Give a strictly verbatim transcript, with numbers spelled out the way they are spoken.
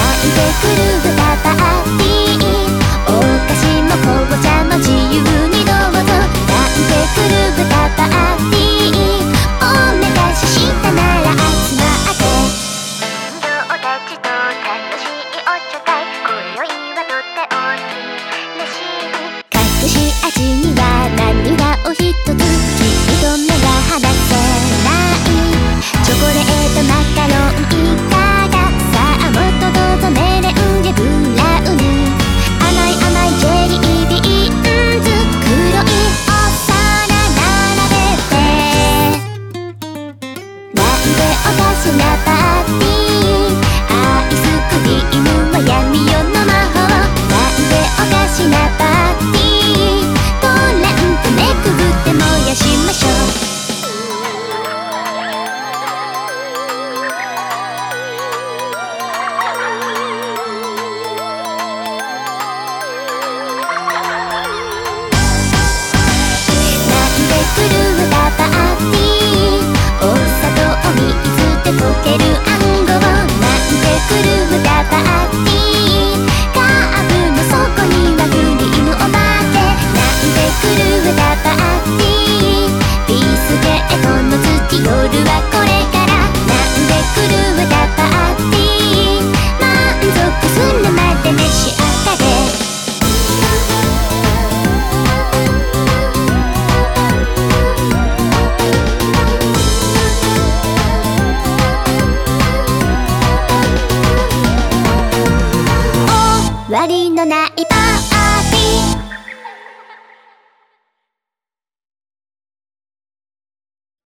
味には涙を一つきっと目が離せないチョコレートマカロンいかがさあもっとどうぞメレンゲブラウニー甘い甘いジェリービーンズ黒いお皿並べてなんでおかしなパーティーアイスクリームは闇夜の魔法なんでおかしなパーティー夜はこれからなんで狂うだパーティー満足するまで召し上がれ終わりのないパーティー